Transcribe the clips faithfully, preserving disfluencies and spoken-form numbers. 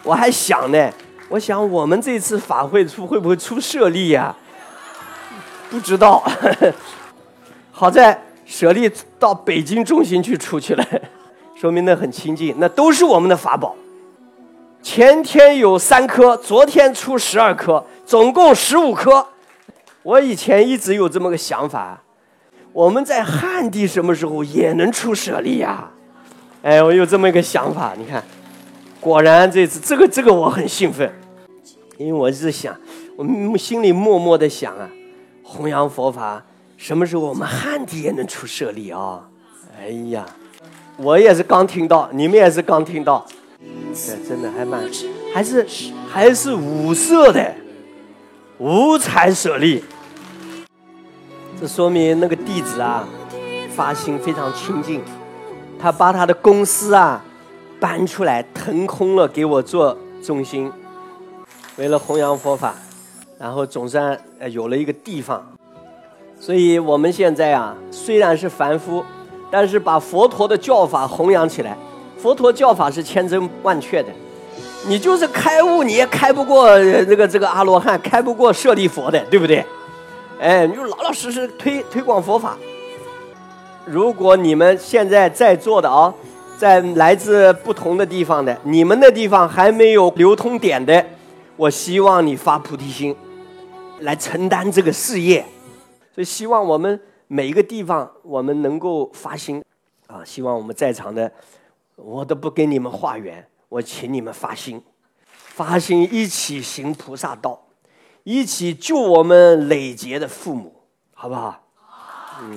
我还想呢，我想我们这次法会出会不会出舍利呀？不知道。好在舍利到北京中心去出去了，说明那很亲近，那都是我们的法宝。前天有三颗，昨天出十二颗，总共十五颗。我以前一直有这么个想法，我们在汉地什么时候也能出舍利呀？哎，我有这么一个想法。你看，果然这次这个这个我很兴奋，因为我是想，我心里默默的想啊，弘扬佛法，什么时候我们汉地也能出舍利啊？哎呀，我也是刚听到，你们也是刚听到，对，真的还蛮，还是还是五色的，五彩舍利。这说明那个弟子啊，发心非常清净，他把他的公司啊搬出来腾空了给我做中心，为了弘扬佛法，然后总算有了一个地方。所以我们现在啊，虽然是凡夫，但是把佛陀的教法弘扬起来。佛陀教法是千真万确的，你就是开悟，你也开不过这个这个阿罗汉，开不过舍利佛的，对不对？哎，你就老老实实推推广佛法。如果你们现在在座的啊，在来自不同的地方的，你们的地方还没有流通点的，我希望你发菩提心，来承担这个事业。所以希望我们每一个地方，我们能够发心啊！希望我们在场的，我都不跟你们化缘，我请你们发心，发心一起行菩萨道。一起救我们累劫的父母，好不好？嗯，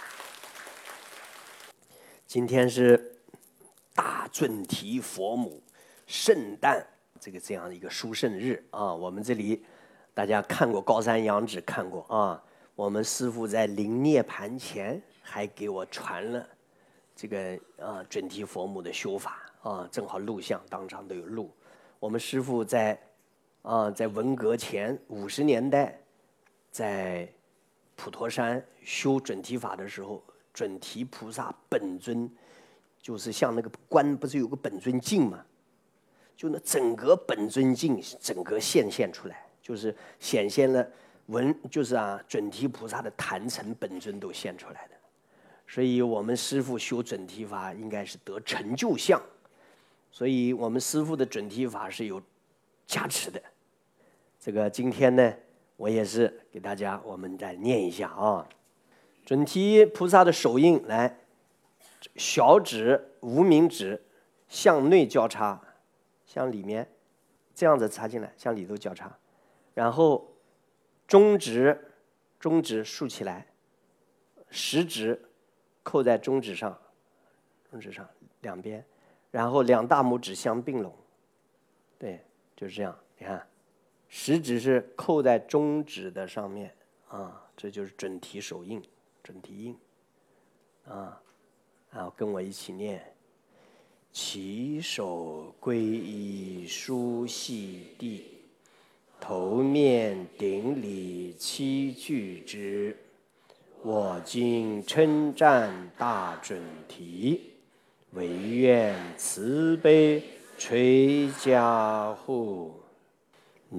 今天是大准提佛母圣诞这个这样的一个殊胜日啊！我们这里大家看过高山仰止看过啊，我们师父在临涅盘前还给我传了这个啊准提佛母的修法啊，正好录像当场都有录。我们师父在。啊，在文革前五十年代，在普陀山修准提法的时候，准提菩萨本尊就是像那个观，不是有个本尊镜吗？就那整个本尊镜整个现现出来，就是显现了文，就是啊准提菩萨的坛城本尊都现出来的。所以我们师父修准提法应该是得成就相，所以我们师父的准提法是有加持的。这个今天呢，我也是给大家，我们再念一下啊。准提菩萨的手印，来，小指、无名指向内交叉，向里面这样子插进来，向里头交叉，然后中指，中指竖起来，食指扣在中指上，中指上两边，然后两大拇指相并拢，对，就是这样，你看。食指是扣在中指的上面啊，这就是准提手印、准提印啊。然后跟我一起念：起手皈依书悉地，头面顶礼七具之。我今称赞大准提，唯愿慈悲垂加护。南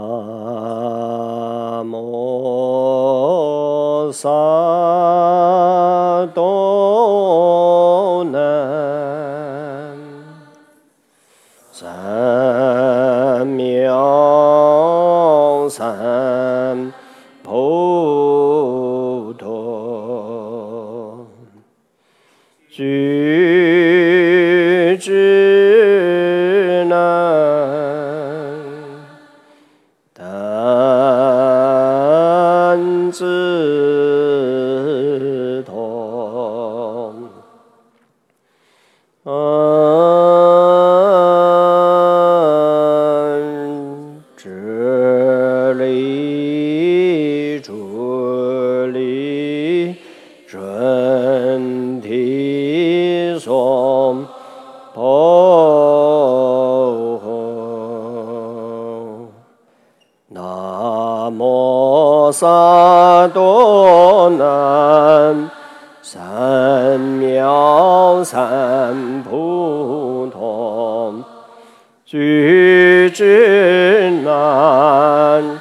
无萨多南三藐三菩提，具之难。自同安直立主力准提颂婆南无萨多南三藐三菩提， 举之难，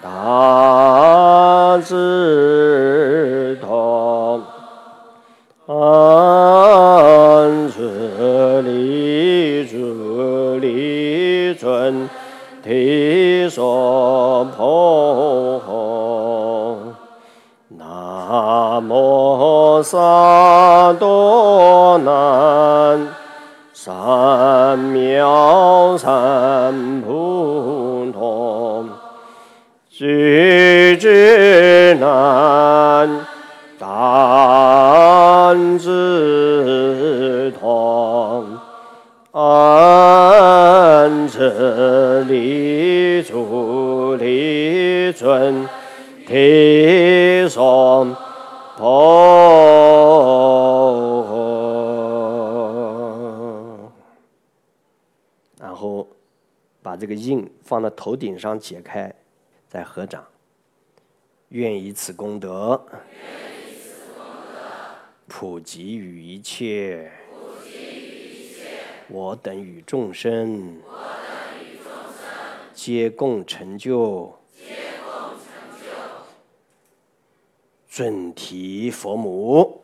大之道，安之理之理尊，提所破后。南无萨多南，三藐三菩提，具之难，担之痛，安之理主理尊，提所破。然后把这个印放到头顶上解开，再合掌。愿以此功德，普及于一切，我等与众生，皆共成就。准提佛母，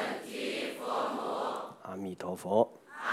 阿弥陀佛。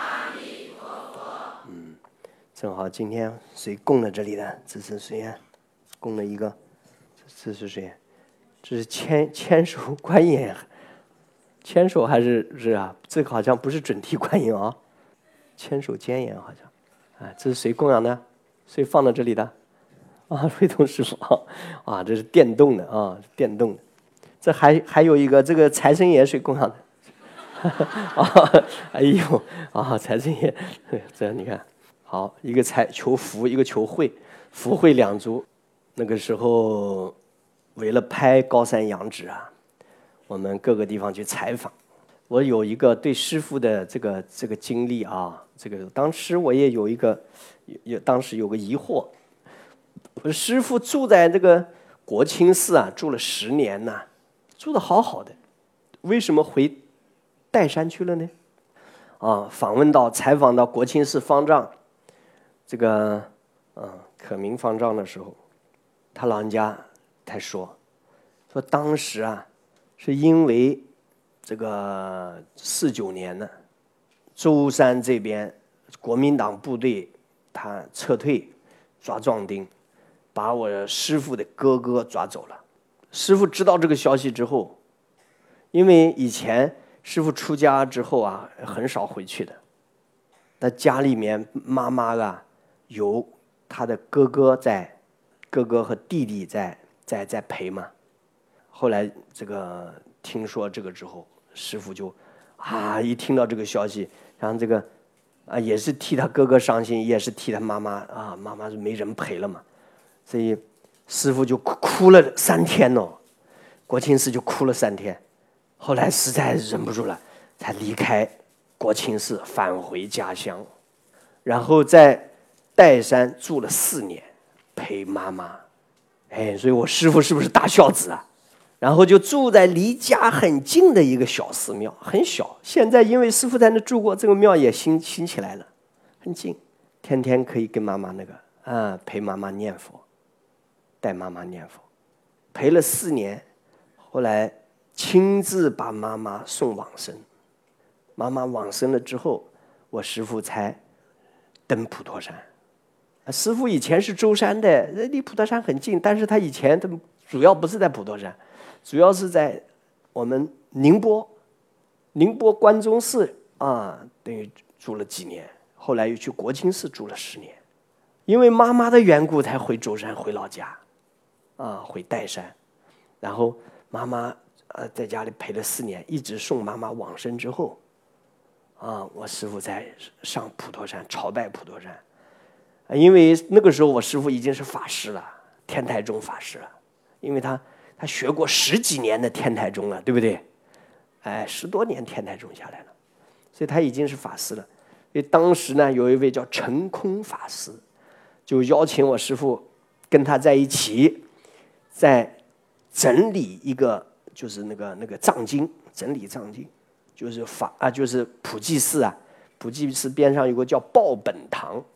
嗯，正好今天谁供了这里的？这是谁呀？供了一个，这是谁？这是千千手观音，千手还是是啊？这个好像不是准提观音啊，千手千眼好像。啊，这是谁供养的？谁放到这里的？啊，慧通师父啊，这是电动的啊，电动的。这还还有一个，这个财神爷谁供养的？啊，哎呦啊，财神爷，这你看，好，一个财求福，一个求慧，福慧两足。那个时候，为了拍高山仰止啊，我们各个地方去采访。我有一个对师父的这个这个经历啊，这个当时我也有一个有有当时有个疑惑，我师父住在这个国清寺啊，住了十年呐、啊。住得好好的，为什么回岱山去了呢？啊，访问到、采访到国清寺方丈，这个嗯，可明方丈的时候，他老人家他说，说当时啊，是因为这个四九年呢，舟山这边国民党部队他撤退，抓壮丁，把我师父的哥哥抓走了。师父知道这个消息之后，因为以前师父出家之后啊，很少回去的。那家里面妈妈啊，有他的哥哥在，哥哥和弟弟在在在陪嘛。后来这个听说这个之后，师父就啊，一听到这个消息，然后这个啊也是替他哥哥伤心，也是替他妈妈啊，妈妈是没人陪了嘛，所以。师父就哭了三天哦，国清寺就哭了三天，后来实在忍不住了，才离开国清寺返回家乡，然后在岱山住了四年，陪妈妈。哎，所以我师父是不是大孝子啊？然后就住在离家很近的一个小寺庙，很小。现在因为师父在那住过，这个庙也兴兴起来了，很近，天天可以跟妈妈那个啊陪妈妈念佛。带妈妈念佛，陪了四年，后来亲自把妈妈送往生。妈妈往生了之后，我师父才登普陀山。师父以前是舟山的，离普陀山很近，但是他以前他主要不是在普陀山，主要是在我们宁波，宁波关中寺啊，等于住了几年，后来又去国清寺住了十年，因为妈妈的缘故才回舟山，回老家。啊，回岱山，然后妈妈呃在家里陪了四年，一直送妈妈往生之后，啊，我师父才上普陀山朝拜普陀山，因为那个时候我师父已经是法师了，天台宗法师了，因为他他学过十几年的天台宗了，对不对？哎，十多年天台宗下来了，所以他已经是法师了。因为当时呢，有一位叫澄空法师，就邀请我师父跟他在一起。在整理一个，就是那个那个藏经，整理藏经，就是法啊，就是普济寺啊，普济寺边上有个叫报本堂，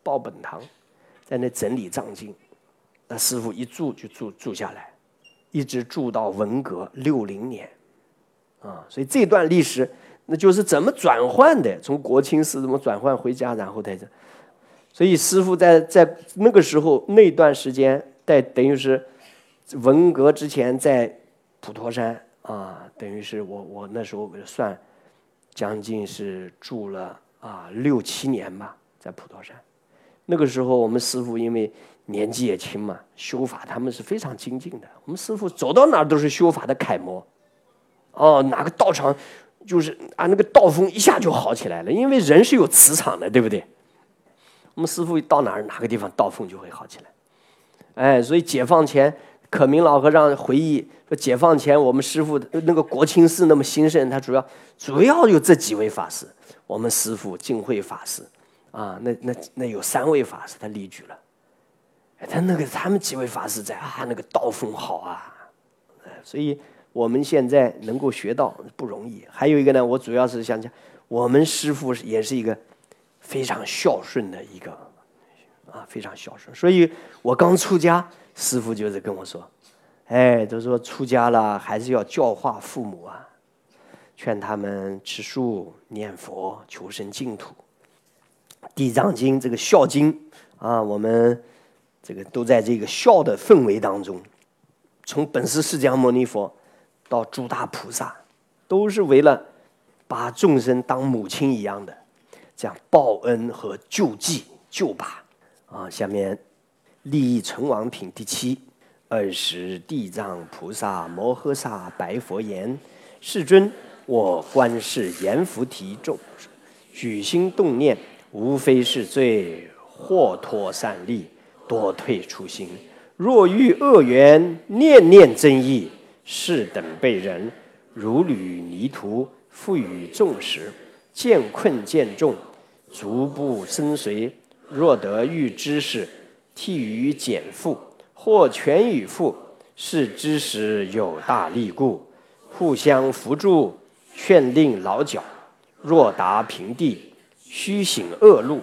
报本堂，在那整理藏经。那师父一住就住住下来，一直住到文革六零年，啊，所以这段历史那就是怎么转换的，从国清寺怎么转换回家，然后在这，所以师父在在那个时候那段时间，在等于是文革之前在普陀山啊，等于是我我那时候算将近是住了啊六七年吧，在普陀山。那个时候我们师父因为年纪也轻嘛，修法他们是非常精进的。我们师父走到哪儿都是修法的楷模。哦，哪个道场就是啊，那个道风一下就好起来了，因为人是有磁场的，对不对？我们师父到哪儿哪个地方道风就会好起来。哎，所以解放前，可明老和尚回忆说，解放前我们师父那个国清寺那么兴盛，他主要主要有这几位法师，我们师父净慧法师。啊，那那那有三位法师，他例举了。他那个他们几位法师在啊，那个道风好啊，所以我们现在能够学到不容易。还有一个呢，我主要是想讲，我们师父也是一个非常孝顺的一个啊，非常孝顺。所以我刚出家，师父就是跟我说，哎，都说出家了还是要教化父母啊，劝他们吃素、念佛、求生净土。地藏经这个孝经啊，我们这个都在这个孝的氛围当中，从本师释迦牟尼佛到诸大菩萨，都是为了把众生当母亲一样的这样报恩和救济救拔啊。下面利益存亡品第七。二时地藏菩萨摩诃萨白佛言：世尊，我观世阎浮提众举心动念，无非是罪，或脱善利，多退初心。若遇恶缘，念念增益，是等辈人，如履泥途，复与众时，见困见重，逐步深随。若得遇知识，替予减负，或全与负，是知识有大力故，互相扶助，劝令老脚。若达平地，须行恶路，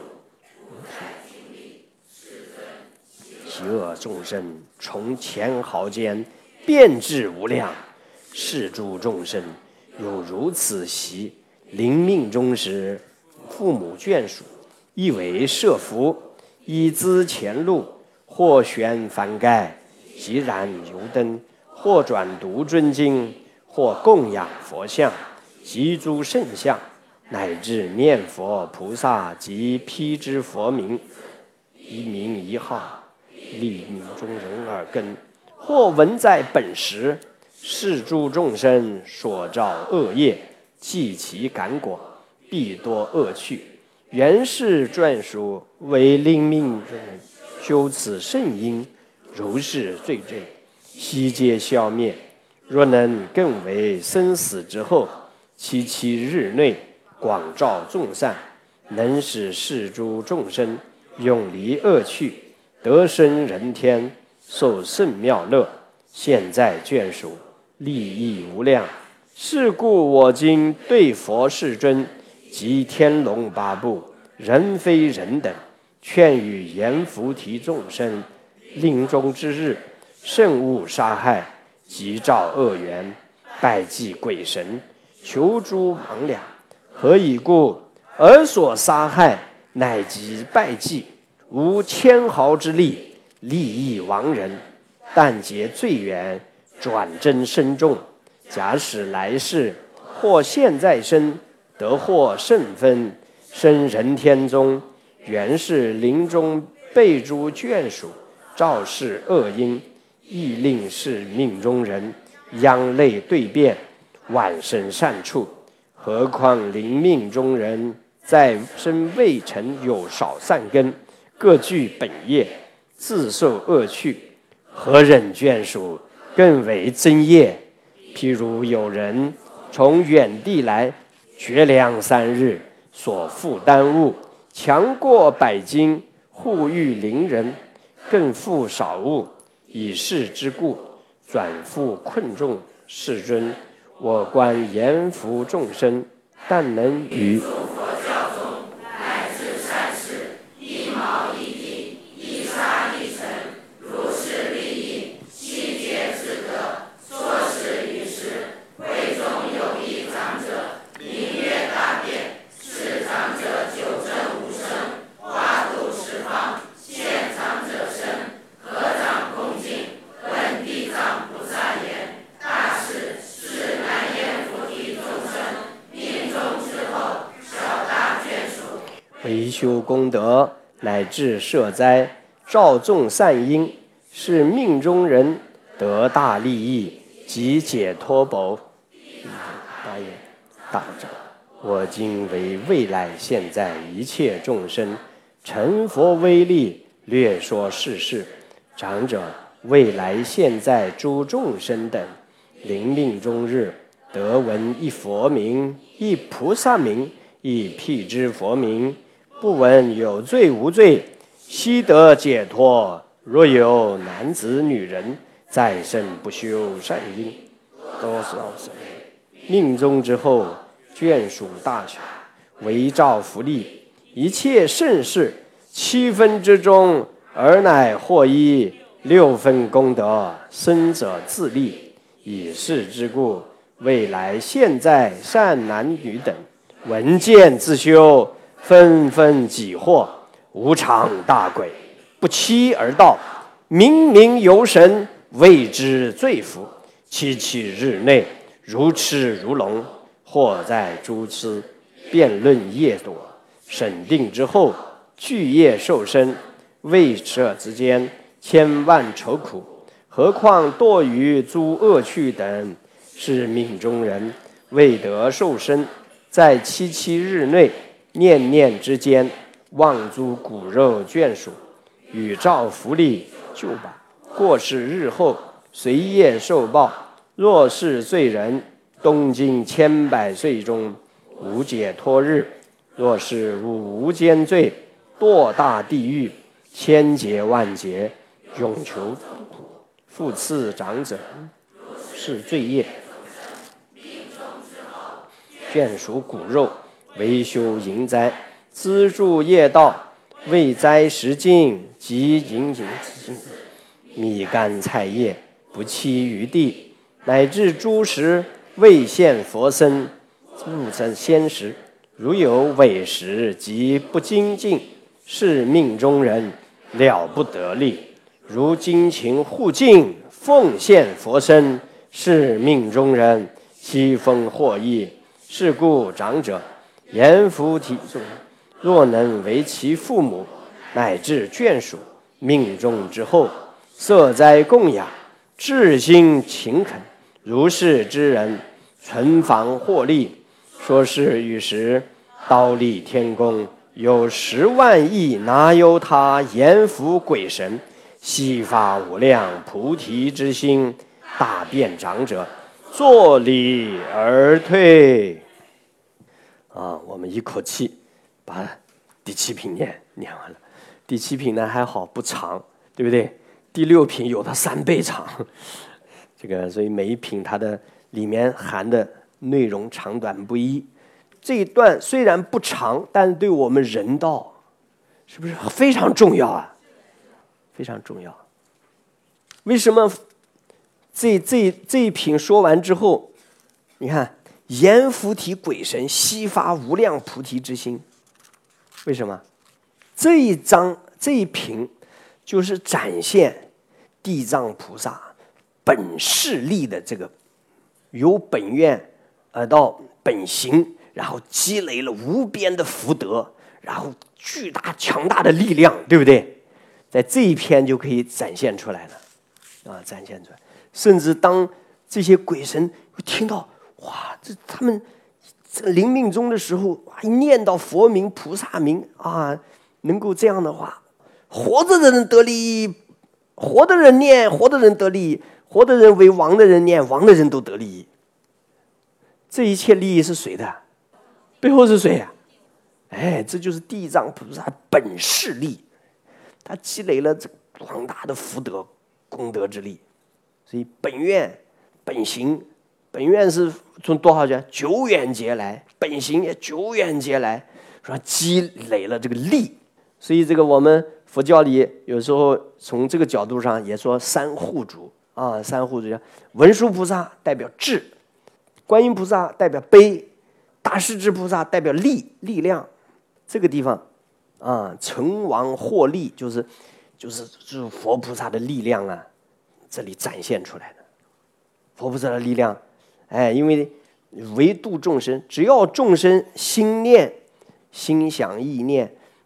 邪恶众生从前毫间变质无量，是诸众生有如此习，临命终时，父母眷属亦为设福，以资前路，或悬幡盖，即燃油灯，或转读尊经，或供养佛像及诸圣像，乃至念佛菩萨及披之佛名，一名一号，利命中人耳根，或闻在本时，是诸众生所造恶业，即其感果，必多恶趣。原是专属为令命中人修此圣因，如是罪罪，悉皆消灭。若能更为生死之后，七七日内广照众善，能使世诸众生永离恶趣，得生人天，受圣妙乐，现在眷属，利益无量。是故我今对佛世尊及天龙八部、人非人等，劝与阎浮提众生，临终之日，慎勿杀害，即造恶缘，拜祭鬼神，求诸魍魉。何以故？尔所杀害，乃即拜祭，无千毫之力，利益亡人，但结罪缘，转增深重。假使来世或现在生，得获圣分，生人天中，原是临终被诸眷属，造是恶因，亦令是命中人，殃类对变，晚生善处。何况临命中人，在生未曾有少善根，各具本业，自受恶趣，何忍眷属，更为增业。譬如有人从远地来，绝粮三日，所负耽误，强过百斤，护遇邻人，更负少物，以是之故，转复困众。世尊，我观阎浮众生，但能于修功德，乃至摄灾，照众善因，是命中人得大利益及解脱宝。大爷，大长，我今为未来现在一切众生成佛威力，略说世事。长者，未来现在诸众生等，临命终日，得闻一佛名，一菩萨名，一辟支佛名，不闻有罪无罪，悉得解脱。若有男子女人再生不修善因，多少生命中之后，眷属大小，为照福利，一切盛事，七分之中，而乃获一六分功德，生者自立。以是之故，未来现在善男女等，闻见自修，纷纷己获无常大鬼，不期而到，明明游神，谓之罪福。七七日内，如痴如聋，或在诸痴辩论业多，审定之后，具业受身，未舍之间，千万愁苦。何况堕于诸恶趣等，是命中人未得受身，在七七日内，念念之间，望诸骨肉眷属，与照福利救拔。过世日后，随业受报。若是罪人，东经千百岁中无解脱日；若是无无间罪，堕大地狱，千劫万劫，永求苦。复次长者，是罪业，眷属骨肉，为修淫灾，资助业道，为灾食尽，及淫淫米干菜叶，不弃于地，乃至诸食未现佛身，入成仙食。如有伪食及不精进，是命中人了不得力。如精勤护净，奉献佛身，是命中人悉封获益。是故长者言菩提众，若能为其父母乃至眷属，命中之后，摄灾供养，至心勤恳，如是之人，存防获利。说是与时，刀立天宫，有十万亿那由他阎浮鬼神，悉发无量菩提之心，大辩长者，作礼而退。啊，我们一口气把第七品念念完了。第七品呢还好不长，对不对？第六品有它三倍长，这个所以每一品它的里面含的内容长短不一。这一段虽然不长，但是对我们人道是不是非常重要啊？非常重要。为什么这这这一品说完之后，你看阎浮提鬼神悉发无量菩提之心，为什么？这一章这一品就是展现地藏菩萨本势力的这个由本愿而到本行，然后积累了无边的福德，然后巨大强大的力量，对不对？在这一篇就可以展现出来了，啊，展现出来。甚至当这些鬼神听到，哇，这他们这临命终的时候，哇，一念到佛名、菩萨名啊，能够这样的话，活着的人得利益，活的人念，活的人得利益，活的人为亡的人念，亡的人都得利益。这一切利益是谁的？背后是谁呀、啊？哎，这就是地藏菩萨本势力，他积累了这广大的福德功德之力。所以本愿本行，本愿是从多少劫？久远劫来，本行也久远劫来，说积累了这个力。所以这个我们佛教里有时候从这个角度上也说三护主啊，三护主，文殊菩萨代表智，观音菩萨代表悲，大势至菩萨代表力力量。这个地方啊，成王获利，就是就是就是佛菩萨的力量啊，这里展现出来的。佛菩萨的力量，哎，因为唯度众生，只要众生心念、心想意念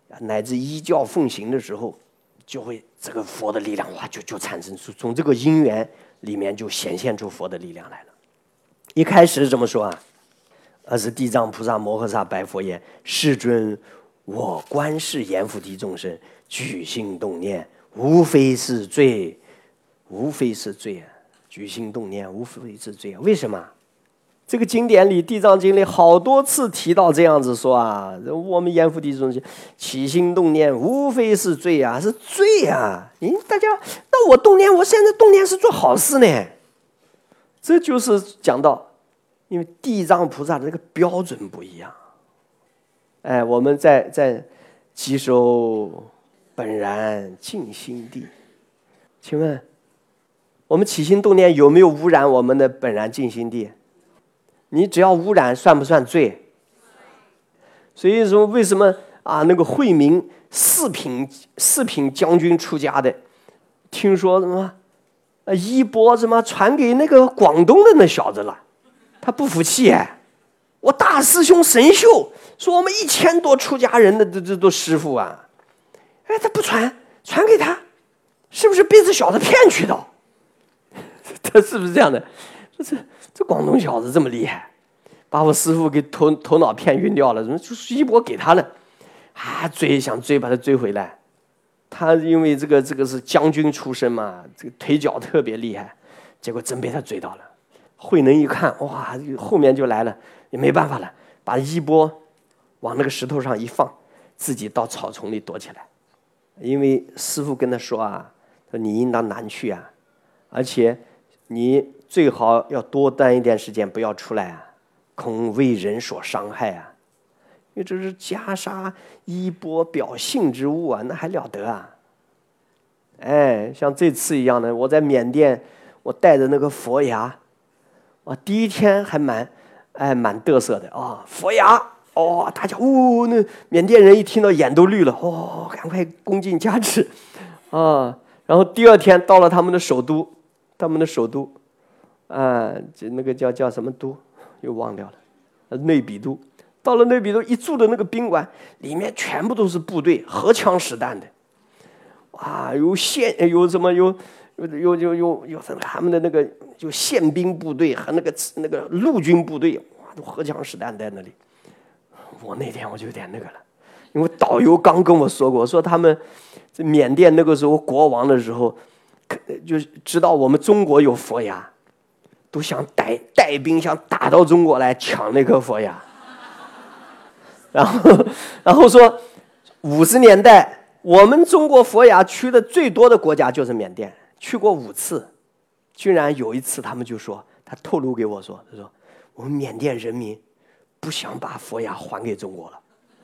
乃至依教奉行的时候，就会这个佛的力量哇就就产生出，从这个因缘里面就显现出佛的力量来了。一开始怎么说啊？而是地藏菩萨摩诃萨白佛言：世尊，我观世阎浮提众生，举心动念，无非是罪，无非是罪啊！举心动念，无非是罪啊！为什么？这个经典里，《地藏经》里好多次提到这样子说啊，我们阎浮提众生起心动念，无非是罪啊，是罪啊！您大家，那我动念，我现在动念是做好事呢。这就是讲到，因为地藏菩萨的这个标准不一样。哎，我们在在稽首本然净心地，请问，我们起心动念有没有污染我们的本然净心地？你只要污染，算不算罪？所以说，为什么啊？那个慧明四品四品将军出家的，听说什么？呃，衣钵什么传给那个广东的那小子了，他不服气哎！我大师兄神秀说我们一千多出家人的这这都师傅啊，哎，他不传，传给他，是不是被这小子骗去的？他是不是这样的？这这广东小子这么厉害，把我师傅给头头脑骗晕掉了，怎么就是衣钵给他了？啊，追想追把他追回来。他因为这个这个是将军出身嘛，这个腿脚特别厉害，结果真被他追到了。慧能一看，哇，后面就来了，也没办法了，把衣钵往那个石头上一放，自己到草丛里躲起来。因为师父跟他说啊，说你应当南去啊，而且你最好要多待一点时间，不要出来啊，恐为人所伤害啊。因为这是袈裟衣钵表性之物啊，那还了得啊！哎，像这次一样的，我在缅甸，我带着那个佛牙，啊，第一天还蛮，哎，蛮得瑟的啊、哦，佛牙，哦，大家哦，那缅甸人一听到眼都绿了，哦，赶快恭敬加持，啊，然后第二天到了他们的首都，他们的首都，啊，这那个叫叫什么都，又忘掉了，内比都。到了内比都一住的那个宾馆，里面全部都是部队，荷枪实弹的，哇，有宪有什么有有有有有有他们的那个就宪兵部队和那个那个陆军部队，哇，都荷枪实弹在那里。我那天我就有点那个了，因为导游刚跟我说过，说他们这缅甸那个时候国王的时候，就知道我们中国有佛牙，都想带带兵想打到中国来抢那颗佛牙。然后，然后说，五十年代我们中国佛牙去的最多的国家就是缅甸，去过五次。居然有一次，他们就说，他透露给我说，他说我们缅甸人民不想把佛牙还给中国了。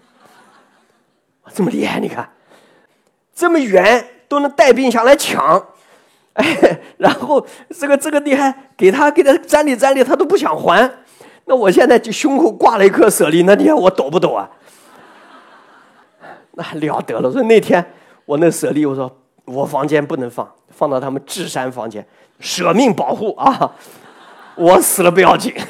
这么厉害，你看，这么远都能带兵想来抢，哎，然后这个这个厉害，给他给他沾理沾理，他都不想还。那我现在就胸口挂了一颗舍利，那你看我抖不抖啊？那了得了！所以那天我那舍利，我说我房间不能放，放到他们智山房间，舍命保护啊！我死了不要紧。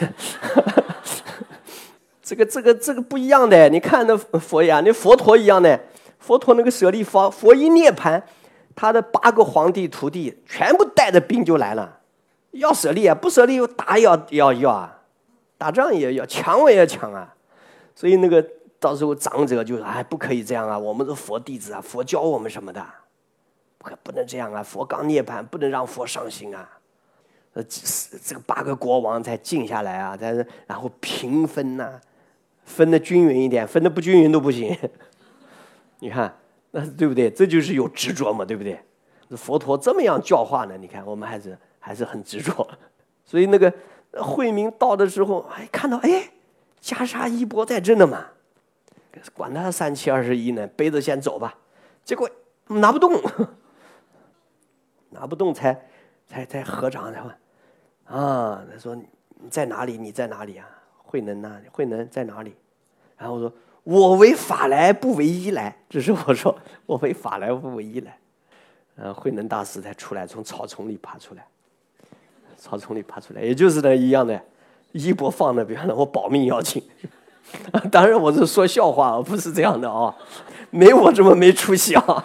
这个这个这个不一样的，你看那佛呀，那佛陀一样的，佛陀那个舍利方，佛一涅盘，他的八个皇帝徒弟全部带着兵就来了，要舍利啊，不舍利又打也要要要啊。打仗也要抢，我也要抢啊！所以那个到时候长者就说：“哎，不可以这样啊！我们是佛弟子啊，佛教我们什么的，不不能这样啊！佛刚涅槃，不能让佛伤心啊！”呃，这个八个国王才静下来啊，才然后平分呐、啊，分的均匀一点，分的不均匀都不行。你看，那对不对？这就是有执着嘛，对不对？佛陀这么样教化呢？你看，我们还是还是很执着，所以那个。慧明到的时候，哎，看到哎，袈裟衣钵在这呢嘛，管他三七二十一呢，背着先走吧。结果拿不动，拿不动才才才合掌才问啊，他说你在哪里？你在哪里啊？慧能呐，慧能在哪里？然后我说我为法来，不为依来。这是我说我为法来，不为依来。呃，慧能大师才出来，从草丛里爬出来。草丛里爬出来，也就是那一样的，衣钵放那边了，我保命要紧。 当然我是说笑话，不是这样的啊，没我这么没出息啊。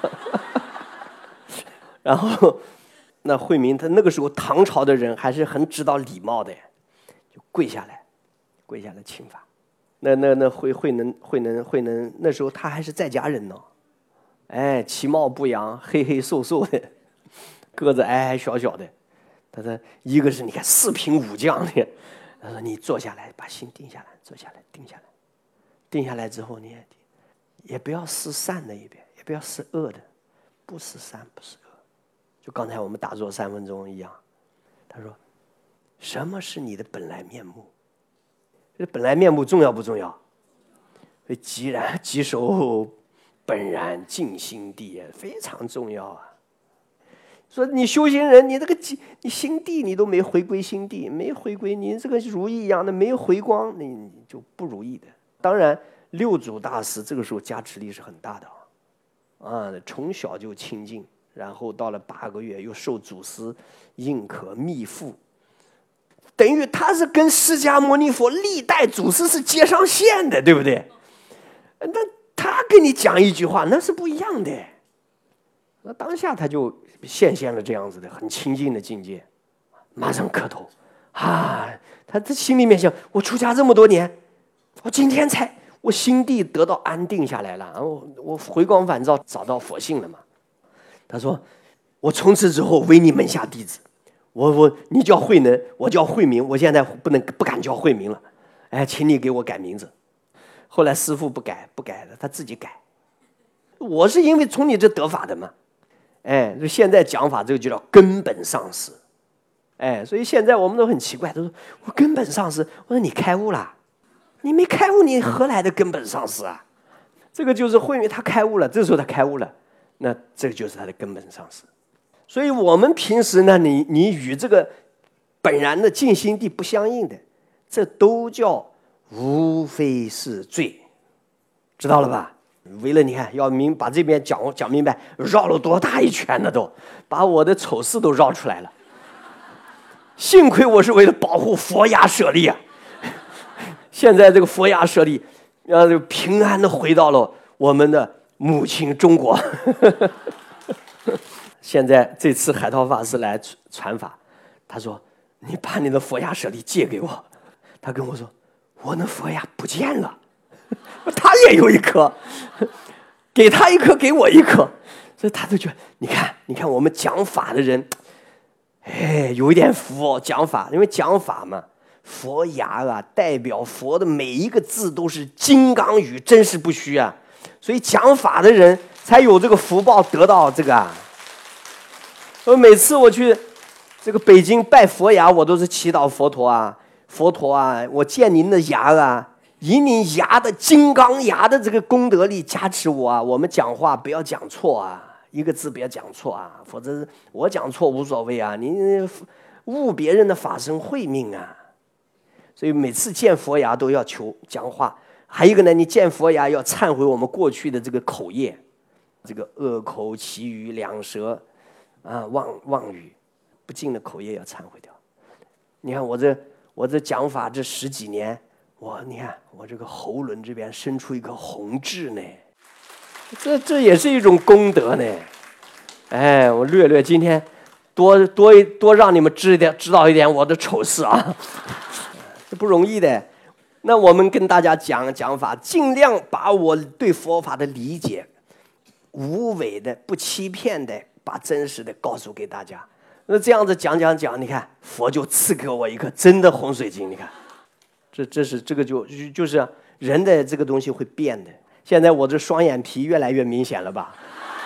然后那惠民他那个时候唐朝的人还是很知道礼貌的，就跪下来，跪下来请法。那那那慧慧能慧能慧能那时候他还是在家人呢，哎，其貌不扬，黑黑瘦瘦的，个子矮矮小小的。他说一个是你看四品武将的，他说你坐下来，把心定下来，坐下来，定下来，定下来之后你也也不要思善的一边，也不要思恶的，不思善不思恶，就刚才我们打坐三分钟一样。他说什么是你的本来面目？这本来面目重要不重要？所以即然即守本然净心地非常重要啊。说你修行人，你这个你心地你都没回归心地，没回归，你这个如意一样的没有回光，你你就不如意的。当然，六祖大师这个时候加持力是很大的啊，啊，从小就清净，然后到了八个月又受祖师印可密付，等于他是跟释迦牟尼佛历代祖师是接上线的，对不对？那他跟你讲一句话，那是不一样的。那当下他就现现了这样子的很清净的境界，马上磕头啊！他他心里面想：我出家这么多年，我今天才我心地得到安定下来了，然后我回光返照，找到佛性了嘛。他说：我从此之后为你门下弟子，我我你叫慧能，我叫慧明，我现在不能不敢叫慧明了，哎，请你给我改名字。后来师父不改不改了，他自己改。我是因为从你这得法的嘛。哎，就现在讲法，这个就叫根本上师。哎，所以现在我们都很奇怪，都说我根本上师。我说你开悟了，你没开悟，你何来的根本上师啊？这个就是慧明他开悟了，这时候他开悟了，那这个就是他的根本上师。所以我们平时呢，你你与这个本然的净心地不相应的，这都叫无非是罪，知道了吧？为了你看要明把这边讲讲明白，绕了多大一圈呢，都把我的丑事都绕出来了。幸亏我是为了保护佛牙舍利啊！现在这个佛牙舍利，呃，就平安的回到了我们的母亲中国。现在这次海涛法师来传法，他说：“你把你的佛牙舍利借给我。”他跟我说：“我那佛牙不见了。”他也有一颗，给他一颗，给我一颗，所以他就觉得，你看，你看我们讲法的人，哎，有一点福哦，讲法，因为讲法嘛，佛牙啊，代表佛的每一个字都是金刚语，真实不虚啊，所以讲法的人才有这个福报得到这个啊。我每次我去这个北京拜佛牙，我都是祈祷佛陀啊，佛陀啊，我见您的牙啊。以你牙的金刚牙的这个功德力加持我啊！我们讲话不要讲错啊，一个字不要讲错啊，否则我讲错无所谓啊，你误别人的法身慧命啊！所以每次见佛牙都要求讲话。还有一个呢，你见佛牙要忏悔我们过去的这个口业，这个恶口、绮语、两舌啊、妄妄语，不净的口业要忏悔掉。你看我这我这讲法这十几年。我你看，我这个喉轮这边生出一个红痣呢，这这也是一种功德呢。哎，我略略今天多多多让你们知一点，知道一点我的丑事啊，这不容易的。那我们跟大家讲讲法，尽量把我对佛法的理解，无伪的、不欺骗的，把真实的告诉给大家。那这样子讲讲讲，你看佛就赐给我一颗真的红水晶，你看。这这是这个就就是人的这个东西会变的。现在我这双眼皮越来越明显了吧？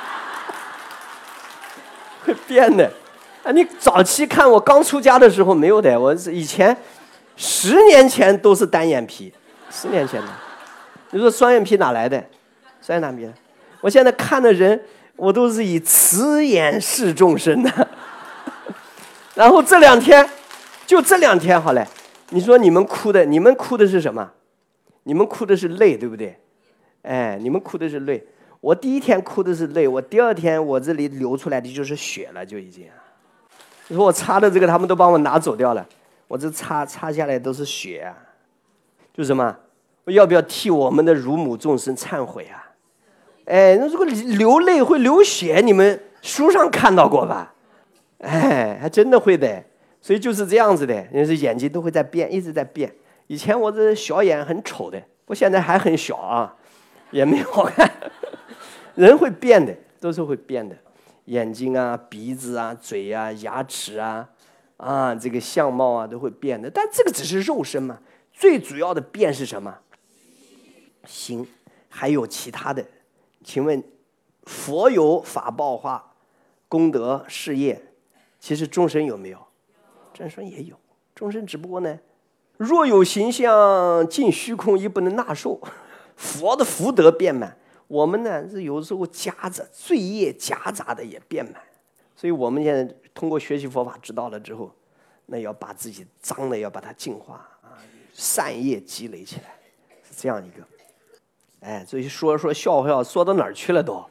会变的。啊，你早期看我刚出家的时候没有的，我以前十年前都是单眼皮，十年前的。你说双眼皮哪来的？双眼哪来的？我现在看的人，我都是以慈眼视众生的。然后这两天，就这两天好嘞。你说你们哭的，你们哭的是什么？你们哭的是泪，对不对？哎，你们哭的是泪。我第一天哭的是泪，我第二天我这里流出来的就是血了，就已经。你说我擦的这个，他们都帮我拿走掉了，我这擦擦下来都是血啊。就什么？ 要不要替我们的乳母众生忏悔啊？哎，那这个流泪会流血，你们书上看到过吧？哎，还真的会的。所以就是这样子的，人是眼睛都会在变，一直在变。以前我这小眼很丑的，我现在还很小啊，也没好看。人会变的，都是会变的，眼睛啊、鼻子啊、嘴啊、牙齿啊，啊，这个相貌啊都会变的。但这个只是肉身嘛，最主要的变是什么？心，还有其他的。请问，佛有法报化、功德事业，其实众生有没有？众生也有，众生只不过呢，若有形象尽虚空，亦不能纳受。佛的福德变满。我们呢是有时候夹着罪业夹杂的也变满，所以我们现在通过学习佛法知道了之后，那要把自己脏的要把它净化啊，善业积累起来，是这样一个。哎，所以说说笑话说到哪儿去了都？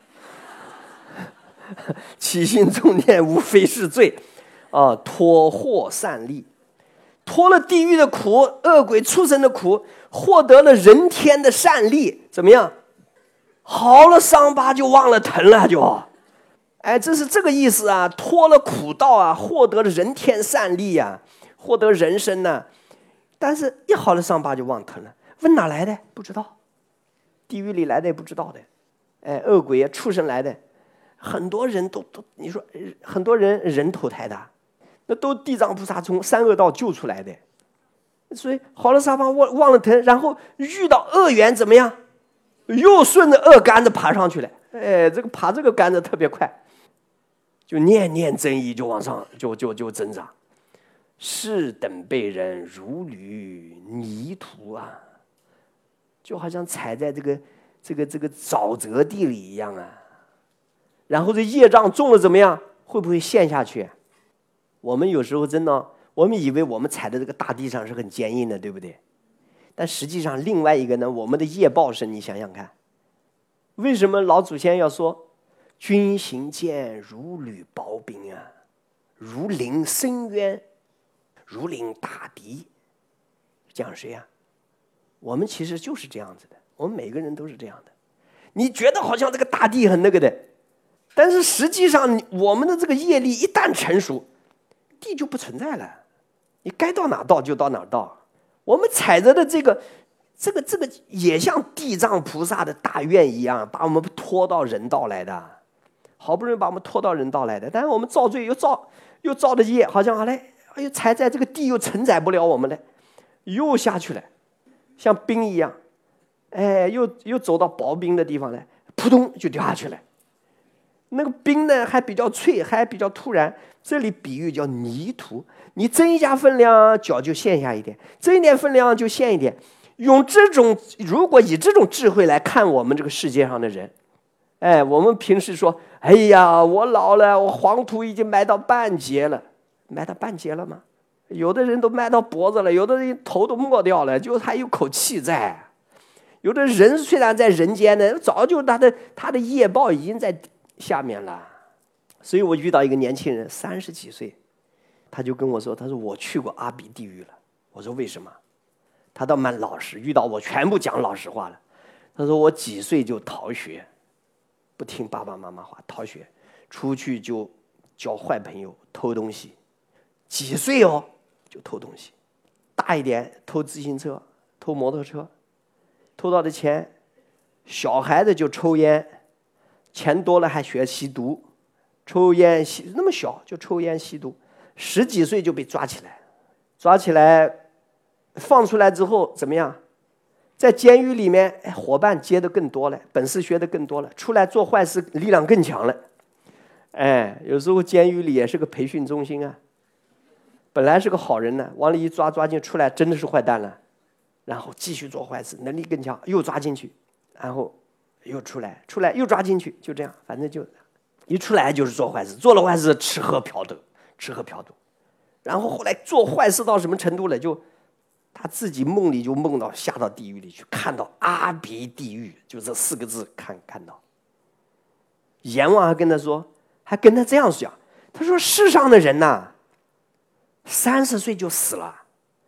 起心动念无非是罪啊，脱祸善利，脱了地狱的苦、恶鬼畜生的苦，获得了人天的善利，怎么样？好了，伤疤就忘了疼了，就，哎，这是这个意思啊！脱了苦道啊，获得了人天善利啊，获得人生呢、啊。但是，一好了伤疤就忘疼了，问哪来的？不知道，地狱里来的也不知道的，哎，恶鬼啊，畜生来的，很多人都都，你说很多人人投胎的，那都地藏菩萨从三恶道救出来的，所以好了伤疤忘忘了疼，然后遇到恶缘怎么样？又顺着恶杆子爬上去了，哎，这个爬这个杆子特别快，就念念真意就往上就就就增长。是等辈人如履泥土啊，就好像踩在这个这个这个沼泽地里一样啊。然后这业障重了怎么样？会不会陷下去？我们有时候真的，我们以为我们踩的这个大地上是很坚硬的，对不对？但实际上，另外一个呢，我们的业报身，你想想看，为什么老祖先要说“君行健，如履薄冰啊，如临深渊，如临大敌”？讲谁啊？我们其实就是这样子的，我们每个人都是这样的。你觉得好像这个大地很那个的，但是实际上，我们的这个业力一旦成熟，地就不存在了，你该到哪到就到哪到。我们踩着的这个，这个，这个也像地藏菩萨的大愿一样，把我们拖到人道来的，好不容易把我们拖到人道来的，但是我们造罪又造又造的业，好像好嘞，哎呦，踩在这个地又承载不了我们了，又下去了，像冰一样，哎，又又走到薄冰的地方来，扑通就掉下去了。那个冰呢还比较脆，还比较突然，这里比喻叫泥土，你增一下分量，脚就陷下一点，增一点分量就陷一点。用这种，如果以这种智慧来看我们这个世界上的人，哎，我们平时说，哎呀，我老了，我黄土已经埋到半截了，埋到半截了吗？有的人都埋到脖子了，有的人头都没掉了，就还有口气在。有的人虽然在人间呢，早就他的他的业报已经在下面了。所以我遇到一个年轻人，三十几岁，他就跟我说，他说我去过阿鼻地狱了。我说为什么？他倒蛮老实，遇到我全部讲老实话了。他说我几岁就逃学，不听爸爸妈妈话，逃学，出去就交坏朋友，偷东西。几岁哦就偷东西，大一点偷自行车，偷摩托车，偷到的钱，小孩子就抽烟，钱多了还学吸毒，抽烟吸那么小就抽烟吸毒，十几岁就被抓起来，抓起来放出来之后怎么样？在监狱里面，伙伴接的更多了，本事学的更多了，出来做坏事力量更强了。哎，有时候监狱里也是个培训中心啊。本来是个好人呢，往里一抓抓进出来真的是坏蛋了，然后继续做坏事，能力更强，又抓进去，然后又出来，出来又抓进去，就这样，反正就一出来就是做坏事，做了坏事吃喝嫖赌，吃喝嫖赌，然后后来做坏事到什么程度了？就他自己梦里就梦到下到地狱里去，看到阿鼻地狱，就这四个字看看到。阎王还跟他说，还跟他这样讲，他说世上的人呐、啊，三十岁就死了，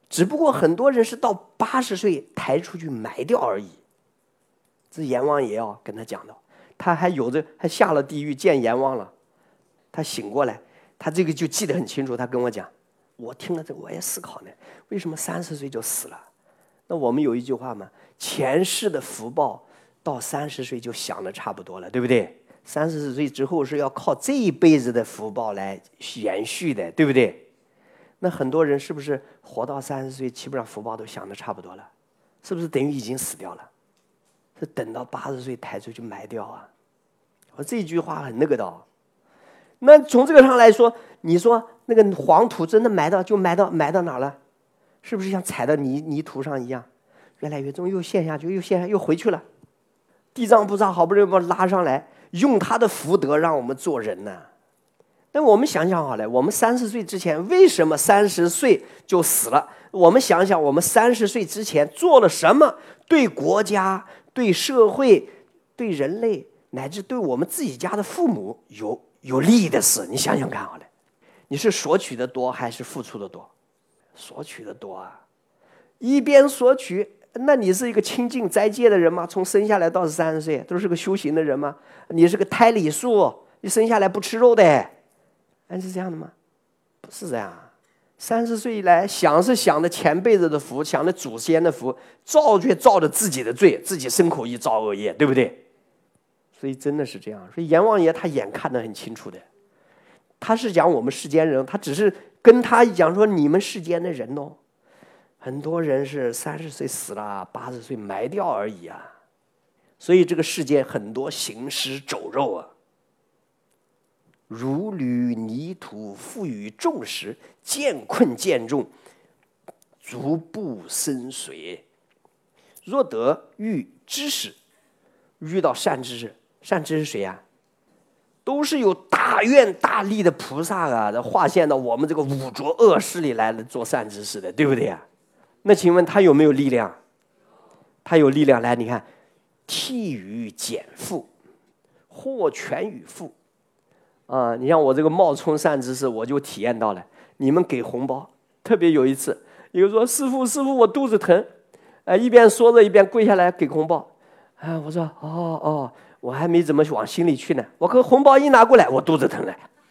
只不过很多人是到八十岁抬出去埋掉而已。这阎王爷啊跟他讲的，他还有着还下了地狱见阎王了，他醒过来，他这个就记得很清楚。他跟我讲，我听了这个我也思考呢，为什么三十岁就死了？那我们有一句话嘛，前世的福报到三十岁就享的差不多了，对不对？三十岁之后是要靠这一辈子的福报来延续的，对不对？那很多人是不是活到三十岁，基本上福报都享的差不多了？是不是等于已经死掉了？是等到八十岁抬出去埋掉啊？我这句话很那个的哦。那从这个上来说，你说那个黄土真的埋到就埋到埋到哪儿了？是不是像踩到泥泥土上一样，越来越重，又陷下去，又陷下又回去了？地藏菩萨好不容易把我拉上来，用他的福德让我们做人呢。那我们想想好了，我们三十岁之前为什么三十岁就死了？我们想想，我们三十岁之前做了什么对国家、对社会、对人类，乃至对我们自己家的父母有有利益的事？你想想看好了，你是索取的多还是付出的多？索取的多啊！一边索取，那你是一个清净斋戒的人吗？从生下来到三十岁，都是个修行的人吗？你是个胎里素，你生下来不吃肉的，哎，是这样的吗？不是这样。三十岁以来，想是想的前辈子的福，想的祖先的福，造却造着自己的罪，自己身口意造恶业，对不对？所以真的是这样。所以阎王爷他眼看得很清楚的，他是讲我们世间人，他只是跟他讲说你们世间的人哦，很多人是三十岁死了，八十岁埋掉而已啊。所以这个世界很多行尸走肉啊，如履泥土，赋予众时，见困见重，逐步深水。若得遇知识，遇到善知识，善知识是谁呀、啊？都是有大愿大力的菩萨啊，化现到我们这个五浊恶世里来了做善知识的，对不对啊？那请问他有没有力量？他有力量。来，你看，替予减负，获全与富。啊，你像我这个冒充善知识，我就体验到了。你们给红包，特别有一次，一个说：“师傅，师傅，我肚子疼。”哎，一边说着一边跪下来给红包。哎，我说：“哦哦。”我还没怎么往心里去呢，我可红包一拿过来，我肚子疼了。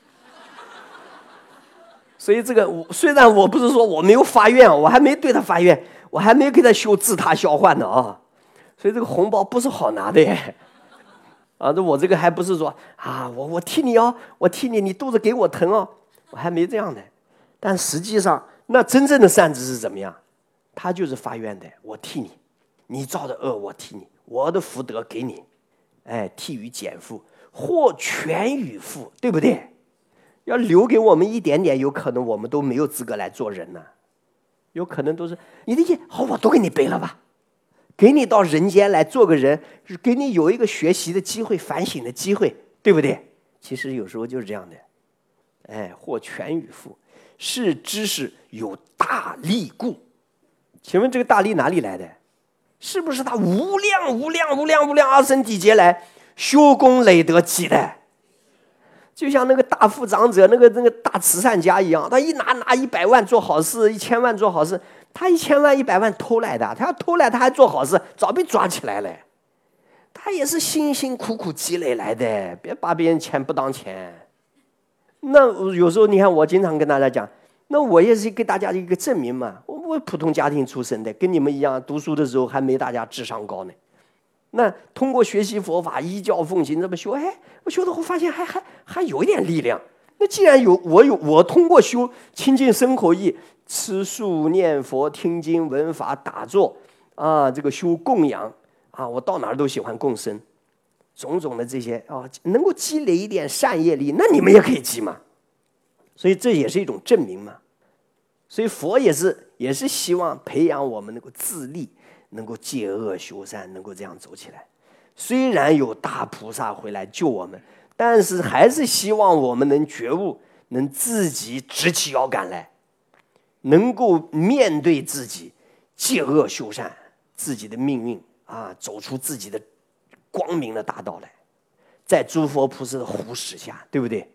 所以这个虽然我不是说我没有发愿，我还没对他发愿，我还没给他修自他消患呢啊。所以这个红包不是好拿的耶。啊，这我这个还不是说啊，我我替你哦，我替你，你肚子给我疼哦，我还没这样的。但实际上，那真正的善知识怎么样？他就是发愿的，我替你，你造的恶我替你，我的福德给你。哎，替予减负，或全与富，对不对？要留给我们一点点，有可能我们都没有资格来做人呢、啊。有可能都是你的业，好，我都给你背了吧，给你到人间来做个人，给你有一个学习的机会、反省的机会，对不对？其实有时候就是这样的。哎，或全与富，是知识有大力故。请问这个大力哪里来的？是不是他无量无量无量无量阿僧祇劫来修功累德积的？就像那个大富长者，那个那个大慈善家一样，他一拿拿一百万做好事，一千万做好事，他一千万一百万偷来的，他要偷来他还做好事，早被抓起来了。他也是辛辛苦苦积累来的，别把别人钱不当钱。那有时候你看，我经常跟大家讲。那我也是给大家一个证明嘛，我普通家庭出身的，跟你们一样，读书的时候还没大家智商高呢。那通过学习佛法，依教奉行，这么修，哎，我修的后发现还还还有一点力量。那既然有我有我通过修清净身口意，吃素念佛、听经闻法、打坐啊，这个修供养啊，我到哪儿都喜欢共生，种种的这些啊，能够积累一点善业力，那你们也可以积嘛。所以这也是一种证明嘛。所以佛也是也是希望培养我们能够自立，能够戒恶修善，能够这样走起来。虽然有大菩萨回来救我们，但是还是希望我们能觉悟，能自己直起腰杆来，能够面对自己，戒恶修善，自己的命运啊，走出自己的光明的大道来，在诸佛菩萨的护持下，对不对？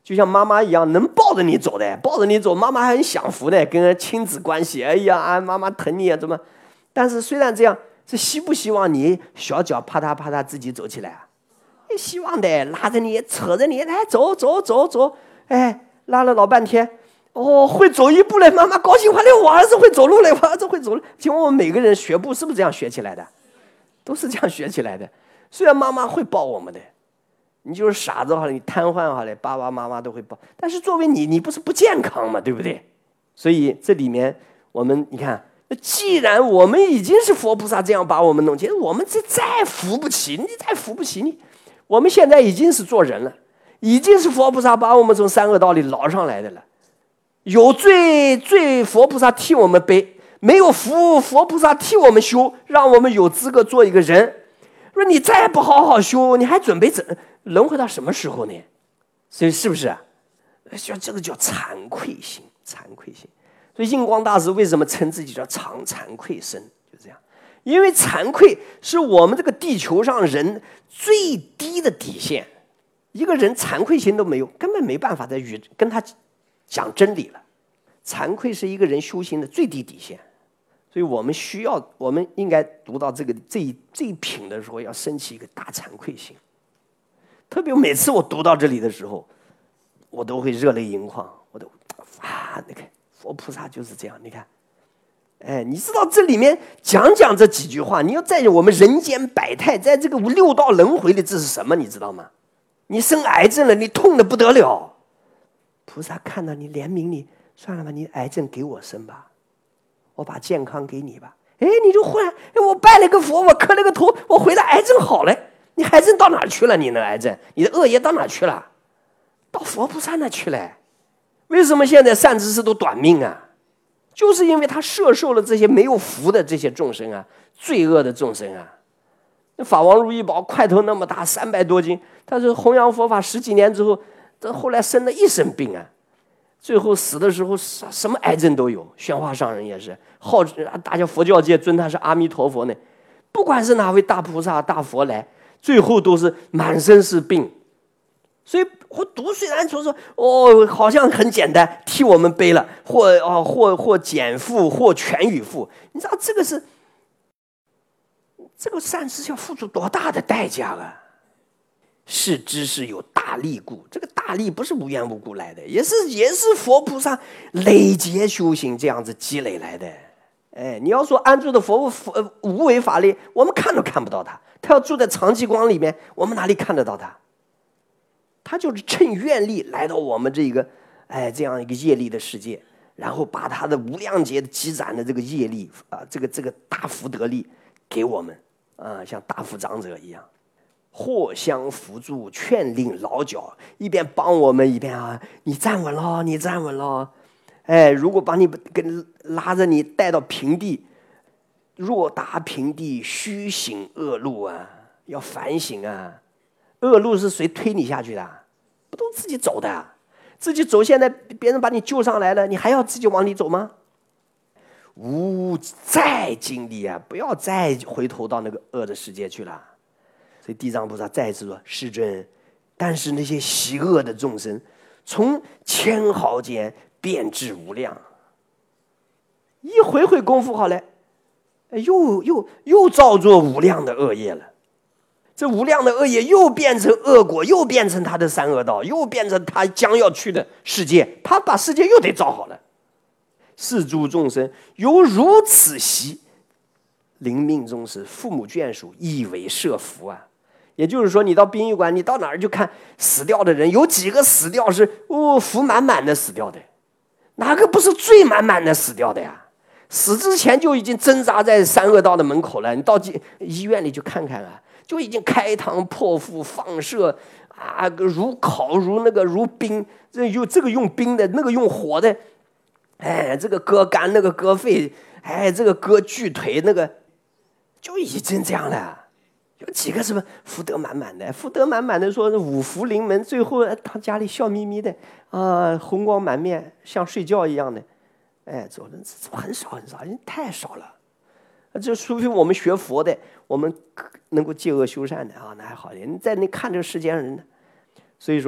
就像妈妈一样，能抱着你走的，抱着你走，妈妈还很享福的，跟亲子关系，哎呀，妈妈疼你啊，怎么？但是虽然这样，是希不希望你小脚啪嗒啪嗒自己走起来啊？希望的，拉着你，扯着你，来走走走走，哎，拉了老半天，哦，会走一步了，妈妈高兴坏了，我儿子会走路了，我儿子会走路。请问我们每个人学步是不是这样学起来的？都是这样学起来的。虽然妈妈会抱我们的。你就是傻子好了，你瘫痪好了，爸爸妈妈都会抱。但是作为你，你不是不健康嘛，对不对？所以这里面我们你看，既然我们已经是佛菩萨这样把我们弄起，我们这再扶不起，你再扶不起你。我们现在已经是做人了，已经是佛菩萨把我们从三恶道里捞上来的了。有罪罪佛菩萨替我们背，没有福佛菩萨替我们修，让我们有资格做一个人。说你再不好好修，你还准备怎轮回到什么时候呢？所以是不是啊？叫这个叫惭愧心，惭愧心。所以印光大师为什么称自己叫常惭愧身？就这样，因为惭愧是我们这个地球上人最低的底线。一个人惭愧心都没有，根本没办法在与跟他讲真理了。惭愧是一个人修行的最低底线。所以我们需要，我们应该读到这个这一这一品的时候，要升起一个大惭愧心。特别每次我读到这里的时候，我都会热泪盈眶。我都啊，你看佛菩萨就是这样，你看，哎，你知道这里面讲讲这几句话，你要在我们人间百态，在这个六道轮回里，这是什么？你知道吗？你生癌症了，你痛得不得了，菩萨看到你怜悯你，算了吧，你癌症给我生吧。我把健康给你吧，哎，你就忽然，哎，我拜了个佛，我磕了个头，我回来癌症好了，你癌症到哪儿去了？你的癌症，你的恶业到哪儿去了？到佛菩萨那去了。为什么现在善知识都短命啊？就是因为他摄受了这些没有福的这些众生啊，罪恶的众生啊。那法王如意宝块头那么大，三百多斤，他是弘扬佛法十几年之后，这后来生了一身病啊。最后死的时候，什么癌症都有。宣化上人也是，号大家佛教界尊他是阿弥陀佛呢。不管是哪位大菩萨、大佛来，最后都是满身是病。所以我读虽然说说哦，好像很简单，替我们背了，或哦或或减负，或全与负。你知道这个是这个善知识要付出多大的代价啊！是知识有大利故，这个大利不是无缘无故来的，也是也是佛菩萨累劫修行这样子积累来的。哎，你要说安住的佛佛无为法力，我们看都看不到他。他要住在长寂光里面，我们哪里看得到他？他就是趁愿力来到我们这个哎这样一个业力的世界，然后把他的无量劫积攒的这个业力啊，这个这个大福德力给我们啊，像大福长者一样。或相扶助，劝令劳脚，一边帮我们，一边啊，你站稳了，你站稳了。哎，如果把你跟拉着你带到平地，若达平地，须行恶路啊，要反省啊。恶路是谁推你下去的？不都自己走的？自己走，现在别人把你救上来了，你还要自己往里走吗？无再经历啊，不要再回头到那个恶的世界去了。所以地藏菩萨再次说：“世尊，但是那些习恶的众生，从千毫间变至无量，一回回功夫好了，又又又造作无量的恶业了。这无量的恶业又变成恶果，又变成他的三恶道，又变成他将要去的世界。他把世界又得造好了。是诸众生有如此习，临命终时，父母眷属以为设福啊。”也就是说，你到殡仪馆，你到哪儿就看死掉的人，有几个死掉是哦福满满的死掉的，哪个不是最满满的死掉的呀？死之前就已经挣扎在三恶道的门口了。你到医院里去看看啊，就已经开膛破腹放射啊，如烤如那个如冰，这有这个用冰的，那个用火的，哎，这个割肝，那个割肺，哎，这个割锯腿，那个就已经这样了。有几个什么福德满满的，福德满满的说五福临门，最后他家里笑眯眯的啊，红光满面，像睡觉一样的，哎，走的很少很少，太少了。就除非我们学佛的，我们能够戒恶修善的啊，那还好点。你在那看这个世间人呢，所以说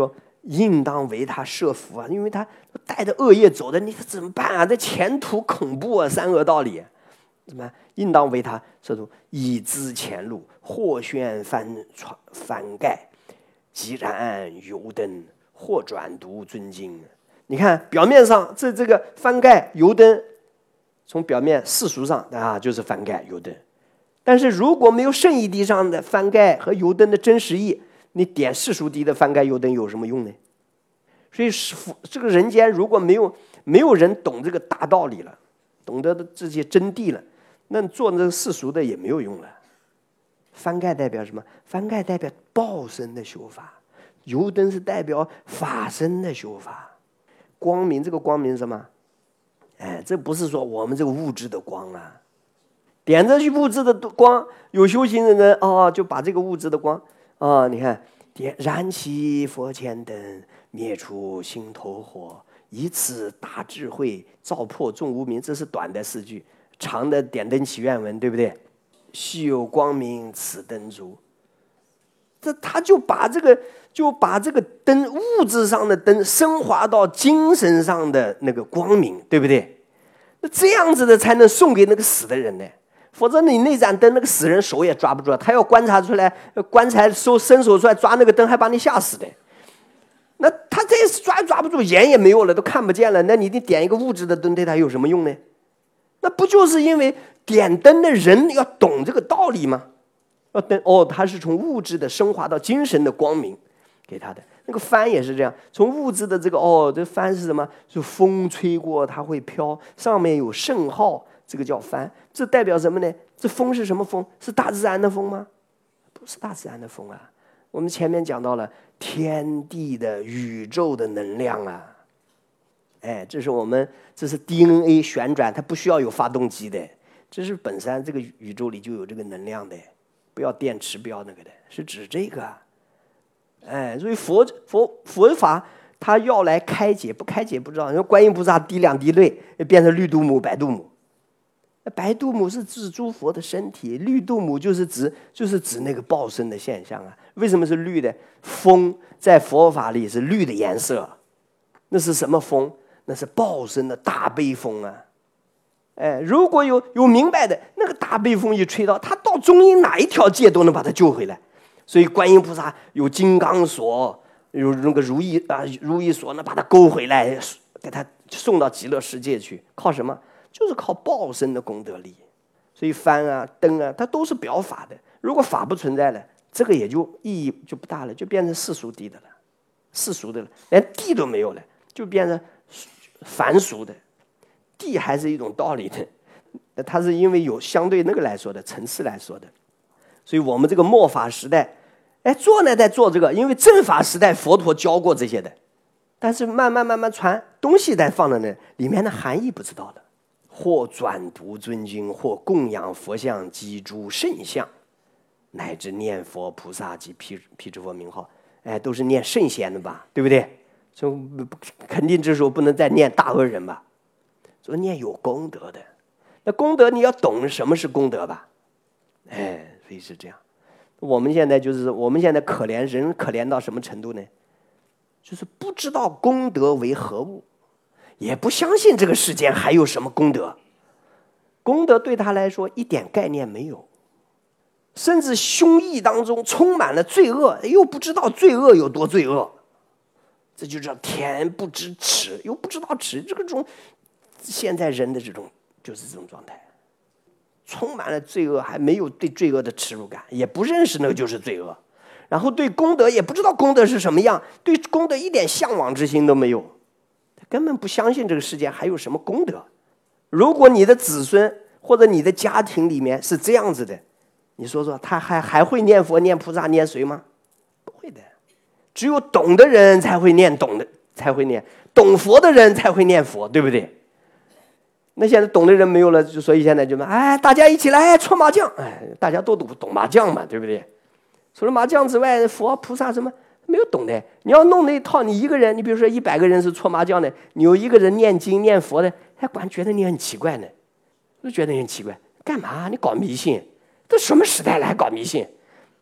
应当为他设伏啊，因为他带着恶业走的，你怎么办啊？这前途恐怖啊，三恶道里，怎么应当为他设伏，以资前路，或旋翻翻盖，即然油灯，或转读尊经。你看表面上这这个翻盖油灯，从表面世俗上啊就是翻盖油灯，但是如果没有圣义地上的翻盖和油灯的真实意，你点世俗地的翻盖油灯有什么用呢？所以这个人间如果没有没有人懂这个大道理了，懂得这些真谛了，那做这个世俗的也没有用了。翻盖代表什么？翻盖代表报身的修法，油灯是代表法身的修法。光明，这个光明是什么？哎，这不是说我们这个物质的光啊，点着去物质的光，有修行的人哦，就把这个物质的光啊、哦，你看点燃起佛前灯，灭除心头火，以此大智慧照破众无明。这是短的四句，长的点灯祈愿文，对不对？须有光明此灯烛，这他就把这个就把这个灯，物质上的灯升华到精神上的那个光明，对不对？那这样子的才能送给那个死的人呢，否则你那盏灯，那个死人手也抓不住，他要观察出来，观察手伸手出来抓那个灯，还把你吓死的。那他这次抓抓不住，眼也没有了，都看不见了，那你得点一个物质的灯，对他有什么用呢？那不就是因为点灯的人要懂这个道理吗？要灯哦，他是从物质的升华到精神的光明给他的。那个帆也是这样，从物质的这个哦，这帆是什么？是风吹过它会飘，上面有圣号，这个叫帆。这代表什么呢？这风是什么风？是大自然的风吗？不是大自然的风啊。我们前面讲到了天地的宇宙的能量啊。哎，这是我们这是 D N A 旋转，它不需要有发动机的，这是本身这个宇宙里就有这个能量的，不要电池，不要那个的，是指这个。哎，所以佛佛佛法它要来开解，不开解不知道。因为观音菩萨滴两滴泪变成绿度母、白度母，白度母是指诸佛的身体，绿度母就是指就是指那个报身的现象啊。为什么是绿的？风在佛法里是绿的颜色，那是什么风？那是报身的大悲风啊！哎，如果有有明白的，那个大悲风一吹到，他到中阴哪一条界都能把他救回来。所以观音菩萨有金刚锁，有那个如意啊如意锁，能把他勾回来，给他送到极乐世界去。靠什么？就是靠报身的功德力。所以幡啊灯啊，它都是表法的。如果法不存在了，这个也就意义就不大了，就变成世俗谛的了，世俗的了，连谛都没有了，就变成凡俗的。谛还是一种道理的，它是因为有相对那个来说的层次来说的。所以我们这个末法时代，哎，做呢在做这个，因为正法时代佛陀教过这些的，但是慢慢慢慢传东西在放在那里面的含义不知道的，或转读尊经，或供养佛像及诸圣像，乃至念佛菩萨及辟辟支佛名号，哎，都是念圣贤的吧，对不对？就肯定这时候不能再念大恶人吧，所以念有功德的。那功德你要懂什么是功德吧？哎。所以是这样，我们现在就是我们现在可怜人，可怜到什么程度呢？就是不知道功德为何物，也不相信这个世间还有什么功德。功德对他来说一点概念没有，甚至胸臆当中充满了罪恶，又不知道罪恶有多罪恶，这就叫天不知耻，又不知道耻。这个种现在人的这种就是这种状态。充满了罪恶，还没有对罪恶的耻辱感，也不认识那个就是罪恶，然后对功德也不知道功德是什么样，对功德一点向往之心都没有，他根本不相信这个世界还有什么功德。如果你的子孙或者你的家庭里面是这样子的，你说说他还还会念佛念菩萨念谁吗？不会的，只有懂的人才会念，懂的才会念，懂佛的人才会念佛，对不对？那现在懂的人没有了，所以现在就说，哎，大家一起来搓麻将，哎，大家都懂懂麻将嘛，对不对？除了麻将之外，佛菩萨什么没有懂的。你要弄那一套，你一个人，你比如说一百个人是搓麻将的，你有一个人念经念佛的，还管觉得你很奇怪呢，就觉得你很奇怪，干嘛？你搞迷信？这什么时代了还搞迷信？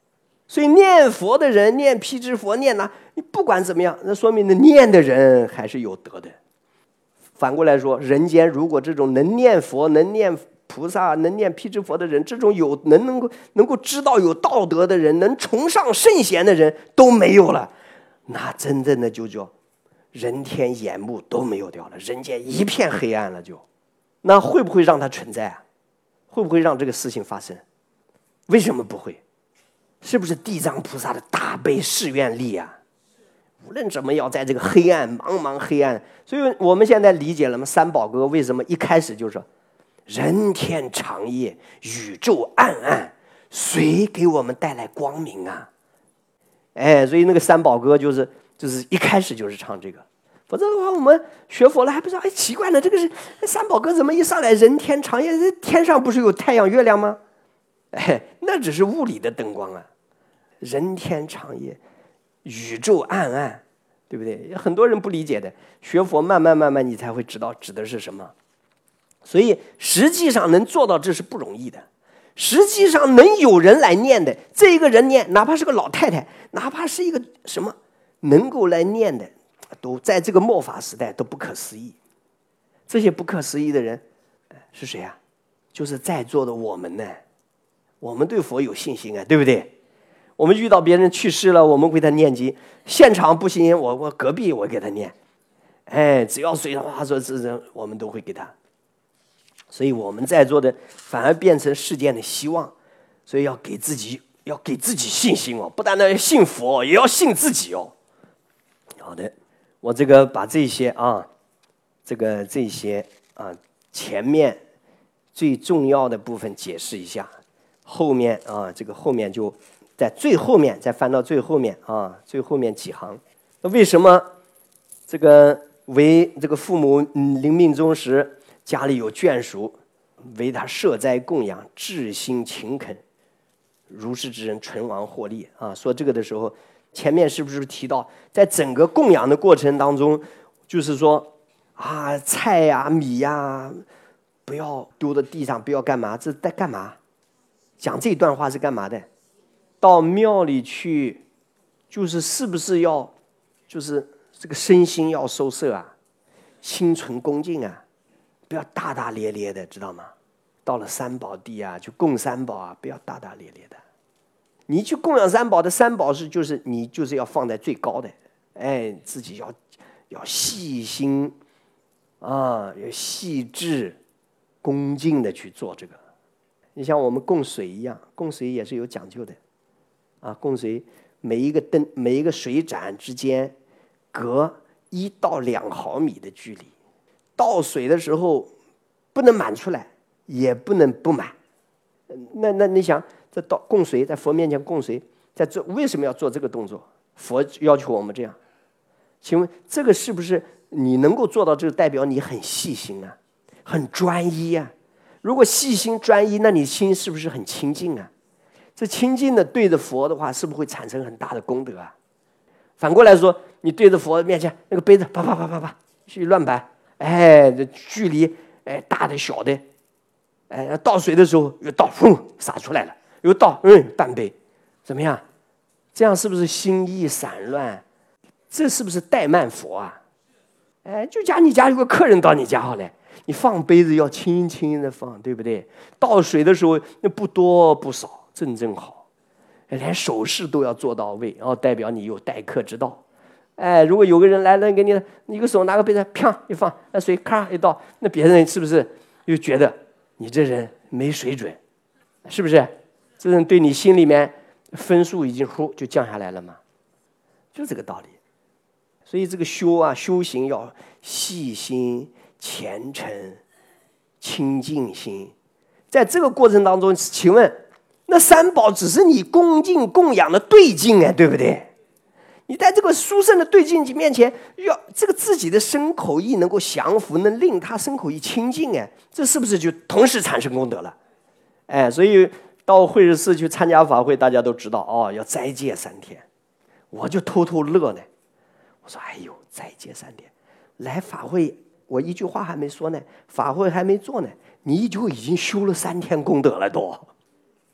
所以念佛的人，念辟支佛，念哪，你不管怎么样，那说明那念的人还是有德的。反过来说，人间如果这种能念佛、能念菩萨、能念辟支佛的人，这种有能能够能够知道有道德的人，能崇尚圣贤的人都没有了，那真正的就叫人天眼目都没有掉了，人间一片黑暗了就。那会不会让它存在啊？会不会让这个事情发生？为什么不会？是不是地藏菩萨的大悲誓愿力啊？无论怎么要在这个黑暗茫茫黑暗，所以我们现在理解了吗？三宝歌为什么一开始就说人天长夜，宇宙暗暗，谁给我们带来光明啊？哎，所以那个三宝歌就是就是一开始就是唱这个。否则的话，我们学佛了还不知道，哎，奇怪了，这个是三宝歌怎么一上来人天长夜？天上不是有太阳月亮吗？哎，那只是物理的灯光啊。人天长夜，宇宙暗暗，对不对？很多人不理解的，学佛慢慢慢慢，你才会知道指的是什么。所以实际上能做到这是不容易的。实际上能有人来念的，这一个人念，哪怕是个老太太，哪怕是一个什么能够来念的，都在这个末法时代都不可思议。这些不可思议的人是谁啊？就是在座的我们呢。我们对佛有信心啊，对不对？我们遇到别人去世了，我们为他念经，现场不行，我我隔壁我给他念，哎，只要随他话说，这这我们都会给他。所以我们在座的反而变成世间的希望，所以要给自己要给自己信心哦，不单单要信佛，也要信自己哦。好的，我这个把这些啊，这个这些啊前面最重要的部分解释一下，后面啊这个后面就。在最后面，再翻到最后面啊，最后面几行。那为什么这个为这个父母临命终时，家里有眷属，为他设斋供养，至心勤恳，如是之人存亡获利啊？说这个的时候，前面是不是提到，在整个供养的过程当中，就是说啊，菜呀、米呀，不要丢到地上，不要干嘛？这在干嘛？讲这段话是干嘛的？到庙里去，就是是不是要，就是这个身心要收摄啊，心存恭敬啊，不要大大咧咧的，知道吗？到了三宝地啊，去供三宝啊，不要大大咧咧的。你去供养三宝的三宝是就是你就是要放在最高的，哎，自己要要细心啊，要细致、恭敬的去做这个。你像我们供水一样，供水也是有讲究的。啊，供水每一个灯、每一个水盏之间隔一到两毫米的距离，倒水的时候不能满出来，也不能不满。那那你想，这倒供水，在佛面前供水，在这为什么要做这个动作？佛要求我们这样，请问这个是不是你能够做到？这个代表你很细心啊，很专一啊。如果细心专一，那你心是不是很清净啊？这清净的对着佛的话，是不是会产生很大的功德啊？反过来说，你对着佛面前那个杯子啪啪啪啪啪去乱摆，哎，这距离哎大的小的，哎倒水的时候又倒，轰洒出来了，又倒，嗯半杯，怎么样？这样是不是心意散乱？这是不是怠慢佛啊？哎，就假你家有个客人到你家好了，你放杯子要轻轻的放，对不对？倒水的时候那不多不少。正正好，连手势都要做到位，然后代表你有待客之道。哎，如果有个人来了，给你一个手拿个杯子，啪一放，那水咔一倒，那别人是不是又觉得你这人没水准？是不是？这人对你心里面分数已经呼就降下来了嘛？就这个道理。所以这个修啊，修行要细心、虔诚、清净心。在这个过程当中，请问？那三宝只是你恭敬供养的对境哎，对不对？你在这个殊胜的对境面前，要这个自己的身口意能够降服，能令他身口意清净哎，这是不是就同时产生功德了？哎，所以到慧日寺去参加法会，大家都知道哦，要斋戒三天。我就偷偷乐呢，我说哎呦，斋戒三天，来法会我一句话还没说呢，法会还没做呢，你就已经修了三天功德了都。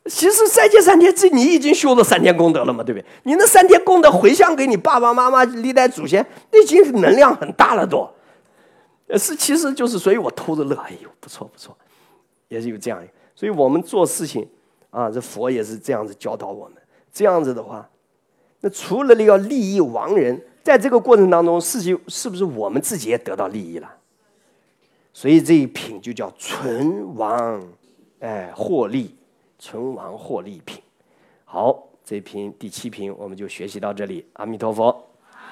其实三天三天，这你已经修了三天功德了嘛，对不对？你那三天功德回向给你爸爸妈妈、历代祖先，那已经是能量很大了都。是，其实就是，所以我偷着乐，哎呦，不错不错，也是有这样。所以我们做事情啊，这佛也是这样子教导我们。这样子的话，那除了要利益亡人，在这个过程当中，是是不是我们自己也得到利益了？所以这一品就叫存亡，哎，获利，存亡获利品。好，这一品第七品我们就学习到这里。阿弥陀佛。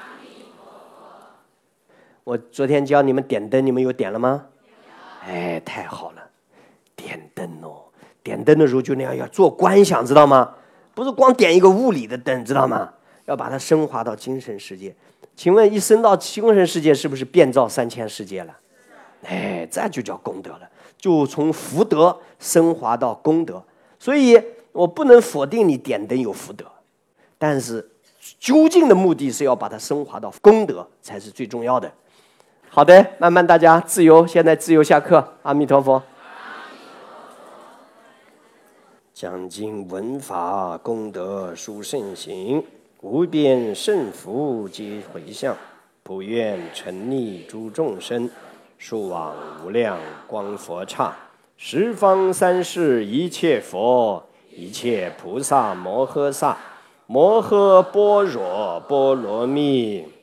我昨天教你们点灯，你们有点了吗？哎，太好了，点灯哦！点灯的时候就那样要做观想，知道吗？不是光点一个物理的灯，知道吗？要把它升华到精神世界。请问，一升到精神世界，是不是变造三千世界了？哎，这就叫功德了，就从福德升华到功德。所以我不能否定你点灯有福德，但是究竟的目的是要把它升华到功德，才是最重要的。好的，慢慢大家自由，现在自由下课。阿弥陀佛。讲经闻法，功德殊胜行，无边胜福皆回向，不愿沉溺诸众生，速往无量光佛刹。十方三世一切佛，一切菩萨摩诃萨，摩诃般若波罗蜜。